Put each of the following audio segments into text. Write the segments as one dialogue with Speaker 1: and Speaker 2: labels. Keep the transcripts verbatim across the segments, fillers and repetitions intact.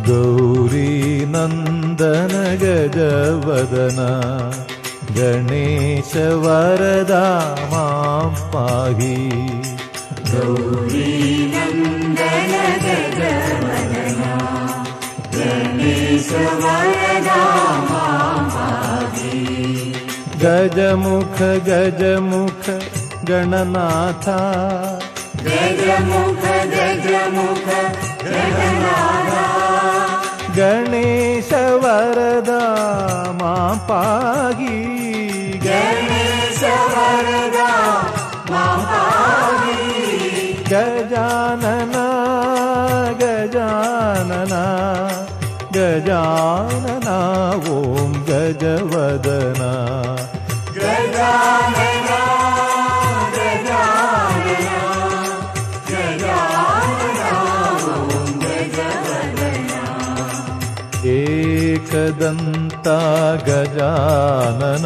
Speaker 1: ಗೌರಿ ನಂದನ ಗಜವದನ ಗಣೇಶ ವರದ ಮಾಂ ಪಾಹಿ.
Speaker 2: ಗೌರಿ ನಂದನ ಗಜವದನ ಗಣೇಶ ವರದ ಮಾಂ ಪಾಹಿ.
Speaker 1: ಗಜಮುಖ ಗಜಮುಖ ಗಣನಾಥ
Speaker 2: ಗಜಮುಖ ಗಜಮುಖ ಗಣನಾಥ.
Speaker 1: ಗಣೇಶ ವರದ ಮಾಂ ಪಾಹಿ.
Speaker 2: ಗಣೇಶ ವರದ ಮಾಂ ಪಾಹಿ.
Speaker 1: ಗಜಾನನ ಗಜಾನನ ಗಜಾನನ ಓಂ ಗಜವದನ.
Speaker 2: ಗಜಾನನ ಗಜಾನನ ಗಜಾನನ ಓಂ ಗಜವದನ.
Speaker 1: ಏಕದಂತ ಗಜಾನನ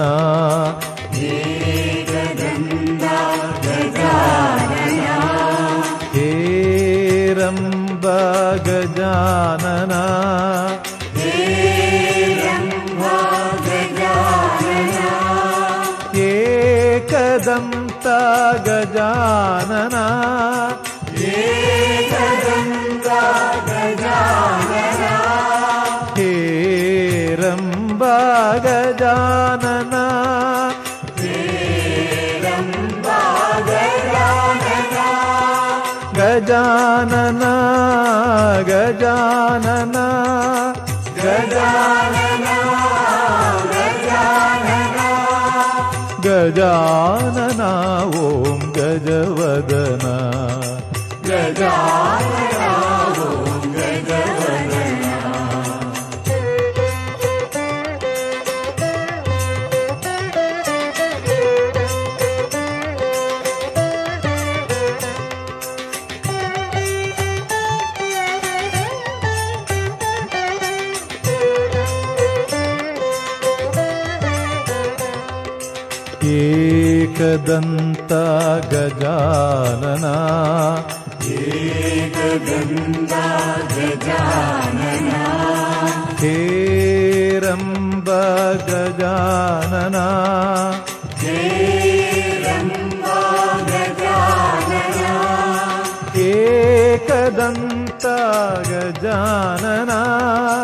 Speaker 2: ಏಕದಂತ ಗಜಾನನ.
Speaker 1: ಹೇರಂಬ ಗಜಾನನ
Speaker 2: ಹೇರಂಬ ಗಜಾನನ.
Speaker 1: ಏಕದಂತ ಗಜಾನನ
Speaker 2: ಏಕದಂತ ಗಜಾನನ.
Speaker 1: ಹೇರಂಬ ಗಜಾನನ
Speaker 2: ಹೇರಂಬ ಗಜಾನನ.
Speaker 1: ಗಜಾನನ ಗಜಾನನ
Speaker 2: ಗಜಾನನ ಗಜಾನನ
Speaker 1: ಗಜಾನನ ಓಂ ಗಜವದನ.
Speaker 2: ಗಜಾನನ ಓಂ ಗಜವದನ.
Speaker 1: ಏಕದಂತ ಗಜಾನನ
Speaker 2: ಏಕದಂತ ಗಜಾನನ.
Speaker 1: ಹೇರಂಬ ಗಜಾನನ
Speaker 2: ಹೇರಂಬ ಗಜಾನನ.
Speaker 1: ಏಕದಂತ ಗಜಾನನ